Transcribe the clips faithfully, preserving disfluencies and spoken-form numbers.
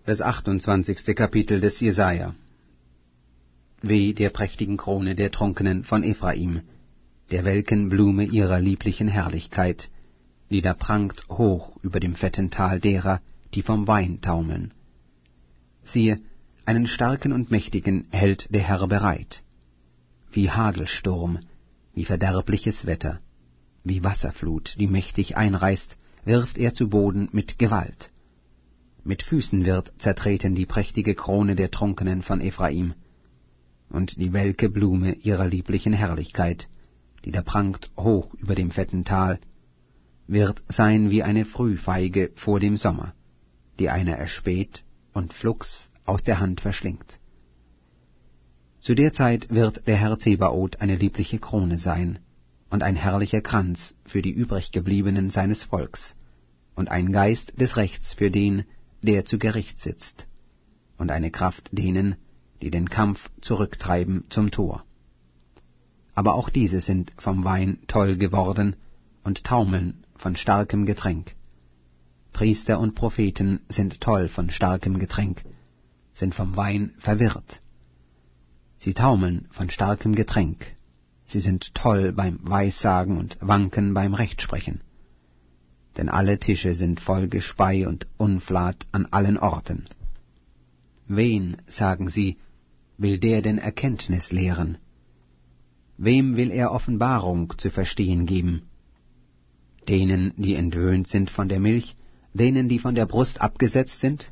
Das achtundzwanzigste Kapitel des Jesaja. Weh der prächtigen Krone der Trunkenen von Ephraim, der welken Blume ihrer lieblichen Herrlichkeit, die da prangt hoch über dem fetten Tal derer, die vom Wein taumeln. Siehe, einen starken und mächtigen hält der Herr bereit. Wie Hagelsturm, wie verderbliches Wetter, wie Wasserflut, die mächtig einreißt, wirft er zu Boden mit Gewalt. Mit Füßen wird zertreten die prächtige Krone der Trunkenen von Ephraim, und die welke Blume ihrer lieblichen Herrlichkeit, die da prangt hoch über dem fetten Tal, wird sein wie eine Frühfeige vor dem Sommer, die einer erspäht und flugs aus der Hand verschlingt. Zu der Zeit wird der Herr Zebaoth eine liebliche Krone sein, und ein herrlicher Kranz für die übriggebliebenen seines Volks, und ein Geist des Rechts für den, der zu Gericht sitzt, und eine Kraft denen, die den Kampf zurücktreiben zum Tor. Aber auch diese sind vom Wein toll geworden und taumeln von starkem Getränk. Priester und Propheten sind toll von starkem Getränk, sind vom Wein verwirrt. Sie taumeln von starkem Getränk, sie sind toll beim Weissagen und wanken beim Rechtsprechen. Denn alle Tische sind voll Gespei und Unflat an allen Orten. Wen, sagen sie, will der denn Erkenntnis lehren? Wem will er Offenbarung zu verstehen geben? Denen, die entwöhnt sind von der Milch, denen, die von der Brust abgesetzt sind?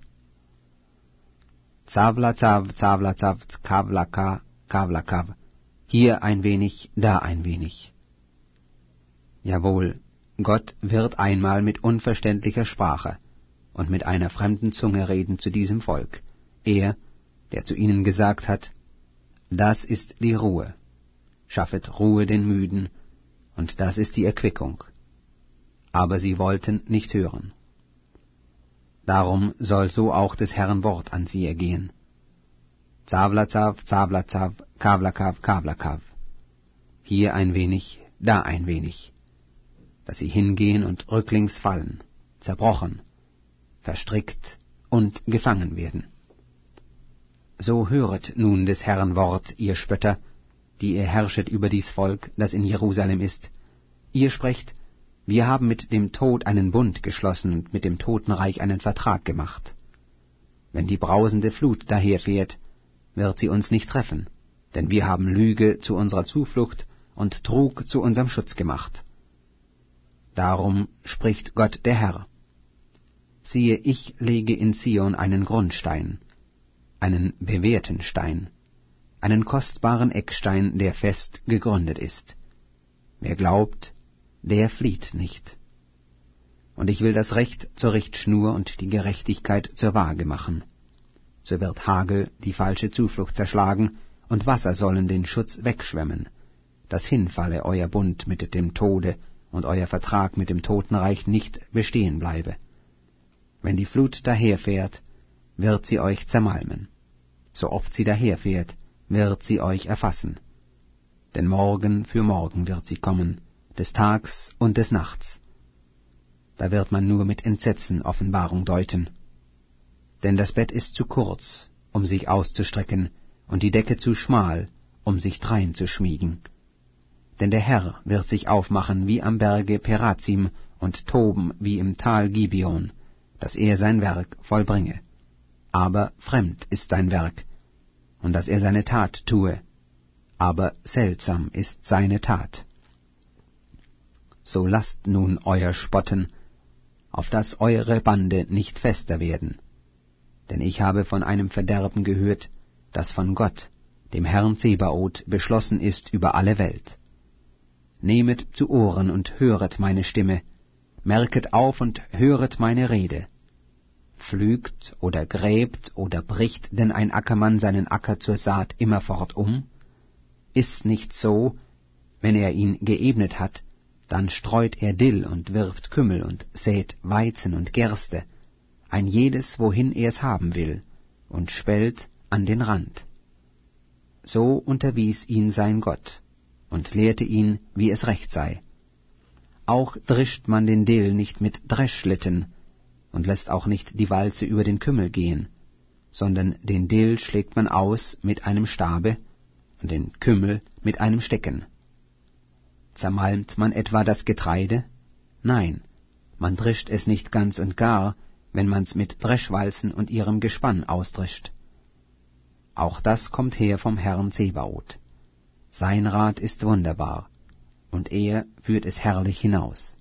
Zavlazav, Zavlazav, Kavlaka, Kavlakav, hier ein wenig, da ein wenig. Jawohl, Gott wird einmal mit unverständlicher Sprache und mit einer fremden Zunge reden zu diesem Volk, er, der zu ihnen gesagt hat, das ist die Ruhe, schaffet Ruhe den Müden, und das ist die Erquickung. Aber sie wollten nicht hören. Darum soll so auch des Herrn Wort an sie ergehen. Zavlazav, Zavlazav, Kavlakav, Kavlakav, hier ein wenig, da ein wenig, dass sie hingehen und rücklings fallen, zerbrochen, verstrickt und gefangen werden. So höret nun des Herrn Wort, ihr Spötter, die ihr herrschet über dies Volk, das in Jerusalem ist. Ihr sprecht, wir haben mit dem Tod einen Bund geschlossen und mit dem Totenreich einen Vertrag gemacht. Wenn die brausende Flut daherfährt, wird sie uns nicht treffen, denn wir haben Lüge zu unserer Zuflucht und Trug zu unserem Schutz gemacht. Darum spricht Gott der Herr. Siehe, ich lege in Zion einen Grundstein, einen bewährten Stein, einen kostbaren Eckstein, der fest gegründet ist. Wer glaubt, der flieht nicht. Und ich will das Recht zur Richtschnur und die Gerechtigkeit zur Waage machen. So wird Hagel die falsche Zuflucht zerschlagen, und Wasser sollen den Schutz wegschwemmen, dass hinfalle euer Bund mit dem Tode, und euer Vertrag mit dem Totenreich nicht bestehen bleibe. Wenn die Flut daherfährt, wird sie euch zermalmen. So oft sie daherfährt, wird sie euch erfassen. Denn morgen für morgen wird sie kommen, des Tags und des Nachts. Da wird man nur mit Entsetzen Offenbarung deuten. Denn das Bett ist zu kurz, um sich auszustrecken, und die Decke zu schmal, um sich drein zu schmiegen. Denn der Herr wird sich aufmachen wie am Berge Perazim und toben wie im Tal Gibeon, dass er sein Werk vollbringe. Aber fremd ist sein Werk, und dass er seine Tat tue, aber seltsam ist seine Tat. So lasst nun euer Spotten, auf dass eure Bande nicht fester werden. Denn ich habe von einem Verderben gehört, das von Gott, dem Herrn Zebaoth, beschlossen ist über alle Welt. Nehmet zu Ohren und höret meine Stimme, merket auf und höret meine Rede. Pflügt oder gräbt oder bricht denn ein Ackermann seinen Acker zur Saat immerfort um? Ist nicht so, wenn er ihn geebnet hat, dann streut er Dill und wirft Kümmel und sät Weizen und Gerste, ein jedes, wohin er's haben will, und spellt an den Rand. So unterwies ihn sein Gott und lehrte ihn, wie es recht sei. Auch drischt man den Dill nicht mit Dreschlitten und lässt auch nicht die Walze über den Kümmel gehen, sondern den Dill schlägt man aus mit einem Stabe und den Kümmel mit einem Stecken. Zermalmt man etwa das Getreide? Nein, man drischt es nicht ganz und gar, wenn man's mit Dreschwalzen und ihrem Gespann ausdrischt. Auch das kommt her vom Herrn Zebaoth. Sein Rat ist wunderbar, und er führt es herrlich hinaus.